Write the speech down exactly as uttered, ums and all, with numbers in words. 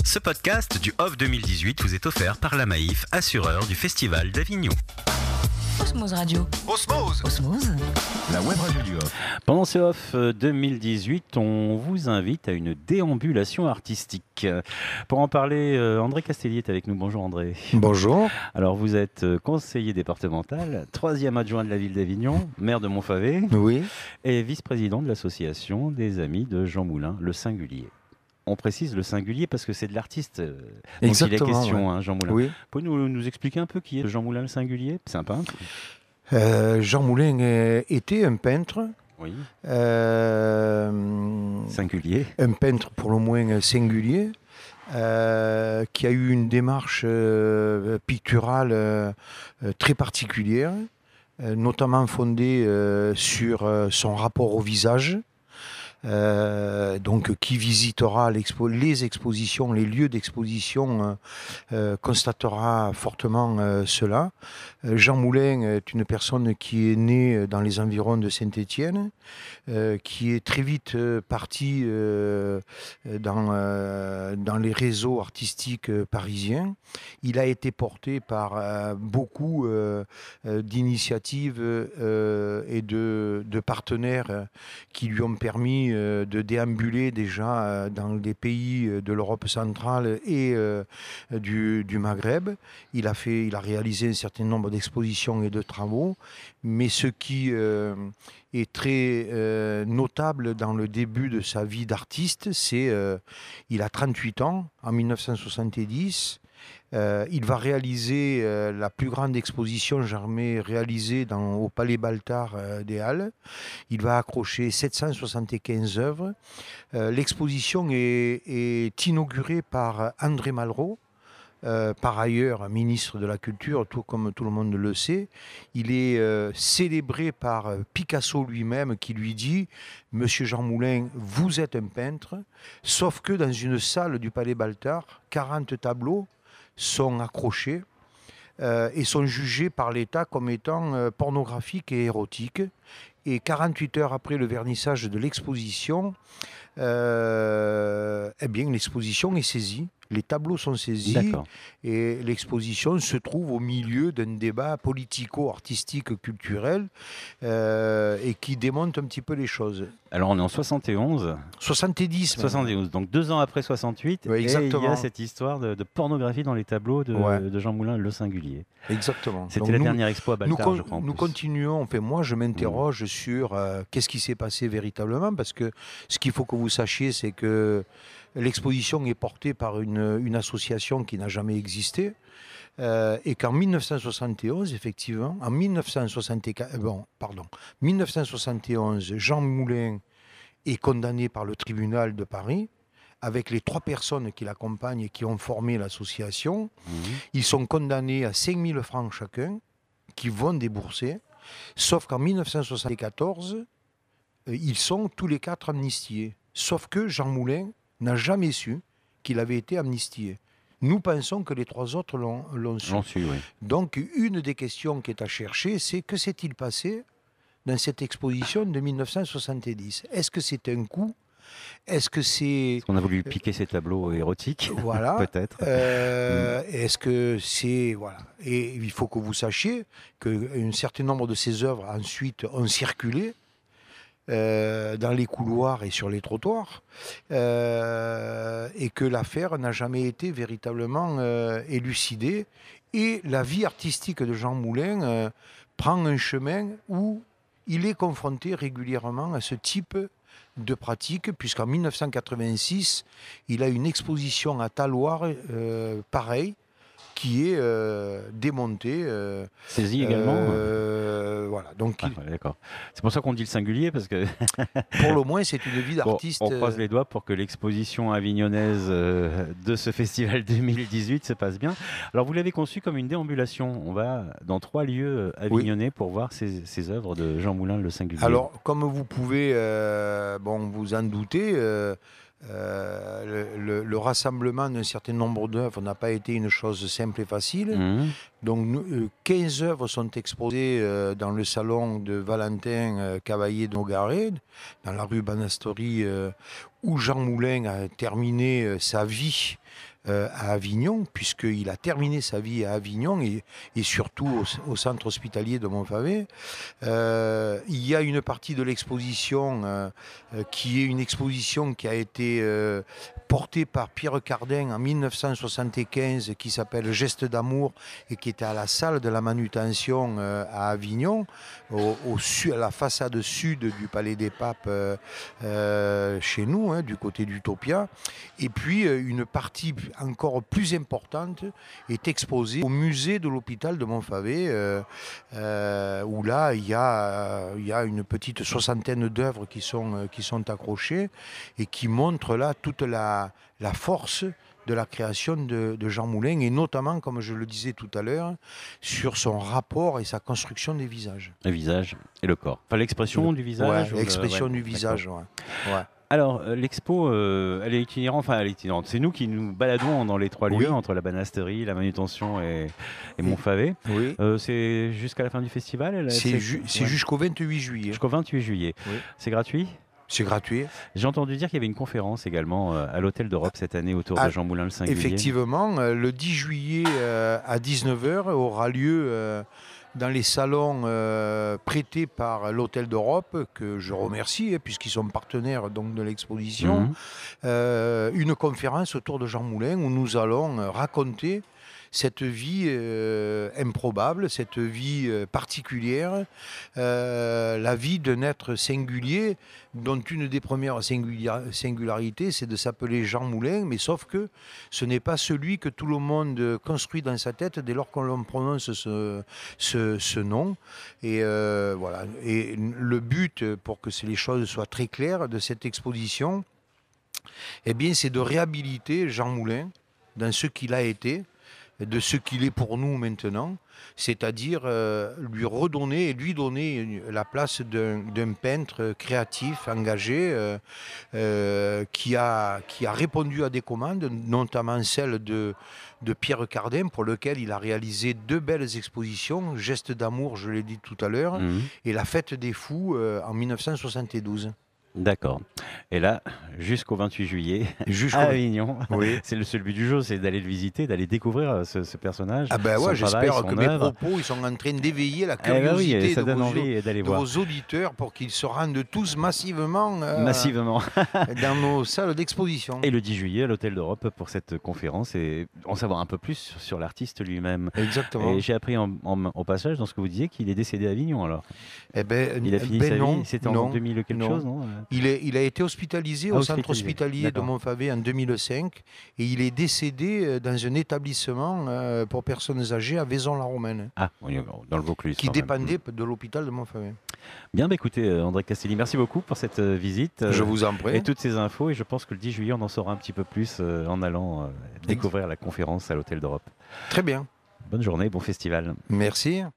Ce podcast du Off deux mille dix-huit vous est offert par la Maïf, assureur du Festival d'Avignon. Osmose Radio. Osmose Osmose. La web radio du Off. Pendant ce Off deux mille dix-huit, on vous invite à une déambulation artistique. Pour en parler, André Castelli est avec nous. Bonjour André. Bonjour. Alors vous êtes conseiller départemental, troisième adjoint de la ville d'Avignon, maire de Montfavet, oui. et vice-président de l'association des Amis de Jean Moulin, le Singulier. On précise le Singulier parce que c'est de l'artiste dont il est question, ouais. hein, Jean Moulin. Oui. Pouvez-vous nous, nous expliquer un peu qui est Jean Moulin le Singulier? C'est un peintre. Euh, Jean Moulin euh, était un peintre. Oui. Euh, singulier. Un peintre pour le moins singulier, euh, qui a eu une démarche euh, picturale euh, très particulière, euh, notamment fondée euh, sur euh, son rapport au visage. Euh, donc qui visitera l'expo- les expositions, les lieux d'exposition euh, euh, constatera fortement euh, cela. Euh, Jean Moulin est une personne qui est née dans les environs de Saint-Étienne, euh, qui est très vite euh, parti euh, dans, euh, dans les réseaux artistiques euh, parisiens. Il a été porté par euh, beaucoup euh, euh, d'initiatives euh, et de, de partenaires euh, qui lui ont permis de déambuler déjà dans des pays de l'Europe centrale et euh, du, du Maghreb. Il a, fait, il a réalisé un certain nombre d'expositions et de travaux, mais ce qui euh, est très euh, notable dans le début de sa vie d'artiste, c'est euh, il a trente-huit ans, en mille neuf cent soixante-dix. Euh, il va réaliser euh, la plus grande exposition jamais réalisée dans, au Palais Baltard euh, des Halles. Il va accrocher sept cent soixante-quinze œuvres. Euh, l'exposition est, est inaugurée par André Malraux, euh, par ailleurs ministre de la Culture, tout comme tout le monde le sait. Il est euh, célébré par Picasso lui-même qui lui dit « Monsieur Jean Moulin, vous êtes un peintre », sauf que dans une salle du Palais Baltard, quarante tableaux sont accrochés euh, et sont jugés par l'État comme étant euh, pornographiques et érotiques. Et quarante-huit heures après le vernissage de l'exposition, euh, eh bien, l'exposition est saisie. Les tableaux sont saisis. D'accord. Et l'exposition se trouve au milieu d'un débat politico-artistique culturel euh, et qui démonte un petit peu les choses. Alors on est en soixante et onze. soixante-dix. soixante et onze, donc deux ans après soixante-huit. Ouais, exactement. Et il y a cette histoire de, de pornographie dans les tableaux de, ouais. de Jean Moulin, le Singulier. Exactement. C'était Donc la nous, dernière expo à Baltard, nous, je crois. En nous plus. continuons, enfin moi je m'interroge mmh. sur euh, qu'est-ce qui s'est passé véritablement, parce que ce qu'il faut que vous sachiez, c'est que l'exposition est portée par une, une association qui n'a jamais existé. Euh, et qu'en mille neuf cent soixante et onze, effectivement, en mille neuf cent soixante-quatorze, bon, pardon, mille neuf cent soixante et onze, Jean Moulin est condamné par le tribunal de Paris, avec les trois personnes qui l'accompagnent et qui ont formé l'association. Mmh. Ils sont condamnés à cinq mille francs chacun, qui vont débourser, sauf qu'en mille neuf cent soixante-quatorze, ils sont tous les quatre amnistiés. Sauf que Jean Moulin n'a jamais su qu'il avait été amnistié. Nous pensons que les trois autres l'ont, l'ont su. L'ont su, oui. Donc, une des questions qui est à chercher, c'est que s'est-il passé dans cette exposition de mille neuf cent soixante-dix? Est-ce que c'est un coup? Est-ce que c'est... Est-ce qu'on a voulu piquer ces tableaux érotiques? Voilà. Peut-être. Euh, mmh. Est-ce que c'est... Voilà. Et il faut que vous sachiez qu'un certain nombre de ces œuvres, ensuite, ont circulé Euh, dans les couloirs et sur les trottoirs, euh, et que l'affaire n'a jamais été véritablement euh, élucidée. Et la vie artistique de Jean Moulin euh, prend un chemin où il est confronté régulièrement à ce type de pratique, puisqu'en mille neuf cent quatre-vingt-six, il a une exposition à Talloires, euh, pareil, qui est euh, démonté. Euh, Saisi également euh, Voilà. Donc, ah, il... D'accord. C'est pour ça qu'on dit le Singulier, parce que... pour le moins, c'est une vie d'artiste. Bon, on croise les doigts pour que l'exposition avignonnaise euh, de ce festival deux mille dix-huit se passe bien. Alors, vous l'avez conçu comme une déambulation. On va dans trois lieux avignonnais oui. pour voir ces, ces œuvres de Jean Moulin, le Singulier. Alors, comme vous pouvez euh, bon, vous en douter, euh, Euh, le, le, le rassemblement d'un certain nombre d'œuvres n'a pas été une chose simple et facile. Mmh. Donc nous, quinze œuvres sont exposées euh, dans le salon de Valentin euh, Cavaillé de Nogaret, dans la rue Banastori, euh, où Jean Moulin a terminé euh, sa vie euh, à Avignon, puisqu'il a terminé sa vie à Avignon et, et surtout au, au centre hospitalier de Montfavet. Euh, il y a une partie de l'exposition euh, euh, qui est une exposition qui a été euh, portée par Pierre Cardin en mille neuf cent soixante-quinze, qui s'appelle Geste d'amour et qui était à la salle de la manutention euh, à Avignon, au, au su, à la façade sud du Palais des Papes euh, euh, chez nous, hein, du côté d'Utopia. Et puis euh, une partie encore plus importante est exposée au musée de l'hôpital de Montfavet, euh, euh, où là il y a, il y a une petite soixantaine d'œuvres qui sont, qui sont accrochées et qui montrent là toute la, la force de la création de, de Jean Moulin, et notamment, comme je le disais tout à l'heure, sur son rapport et sa construction des visages. Le visage et le corps. Enfin, l'expression du visage. Ouais, l'expression le... ouais, du visage, ouais. Ouais. Alors, euh, l'expo, euh, elle est itinérante, enfin, elle est itinérante. C'est nous qui nous baladons dans les trois lieux, oui. entre la banasterie, la manutention et, et Montfavet. Oui. Euh, c'est jusqu'à la fin du festival. C'est ju ouais. jusqu'au vingt-huit juillet. Jusqu'au vingt-huit juillet. Oui. C'est gratuit? C'est gratuit. J'ai entendu dire qu'il y avait une conférence également euh, à l'Hôtel d'Europe cette année autour ah, de Jean Moulin le Singulier. Effectivement, euh, le dix juillet euh, à dix-neuf heures aura lieu euh, dans les salons euh, prêtés par l'Hôtel d'Europe, que je remercie hein, puisqu'ils sont partenaires donc, de l'exposition, mmh. euh, une conférence autour de Jean Moulin où nous allons euh, raconter cette vie euh, improbable, cette vie euh, particulière, euh, la vie d'un être singulier, dont une des premières singularités, c'est de s'appeler Jean Moulin, mais sauf que ce n'est pas celui que tout le monde construit dans sa tête dès lors qu'on prononce ce, ce, ce nom. Et, euh, voilà. Et le but, pour que les choses soient très claires, de cette exposition, eh bien, c'est de réhabiliter Jean Moulin dans ce qu'il a été, de ce qu'il est pour nous maintenant, c'est-à-dire euh, lui redonner et lui donner la place d'un peintre créatif, engagé, euh, euh, qui, a, qui a répondu à des commandes, notamment celle de, de Pierre Cardin, pour lequel il a réalisé deux belles expositions, Geste d'amour, je l'ai dit tout à l'heure, mmh. et La Fête des Fous euh, en mille neuf cent soixante-douze. D'accord. Et là, jusqu'au vingt-huit juillet, jusqu'à Avignon, oui. c'est le seul but du jeu, c'est d'aller le visiter, d'aller découvrir ce, ce personnage. Ah ben ouais, j'espère que mes propos ils sont en train d'éveiller la curiosité eh ben oui, de, vos, envie de voir. vos auditeurs pour qu'ils se rendent tous massivement, euh, massivement. dans nos salles d'exposition. Et le dix juillet à l'Hôtel d'Europe pour cette conférence et en savoir un peu plus sur, sur l'artiste lui-même. Exactement. Et j'ai appris en, en, au passage dans ce que vous disiez qu'il est décédé à Avignon alors. Eh ben, il a fini ben sa non, vie, c'était en deux mille quelque non. chose, non il, est, il a été hospitalisé ah, au centre hospitalier de Montfavet en deux mille cinq et il est décédé dans un établissement pour personnes âgées à Vaison-la-Romaine. Ah, dans le Vaucluse. Qui dépendait de l'hôpital de Montfavet. Bien, bah écoutez, André Castelli, merci beaucoup pour cette euh, visite. Je vous en prie. Et toutes ces infos. Et je pense que le dix juillet, on en saura un petit peu plus euh, en allant euh, découvrir la conférence à l'Hôtel d'Europe. Très bien. Bonne journée, bon festival. Merci.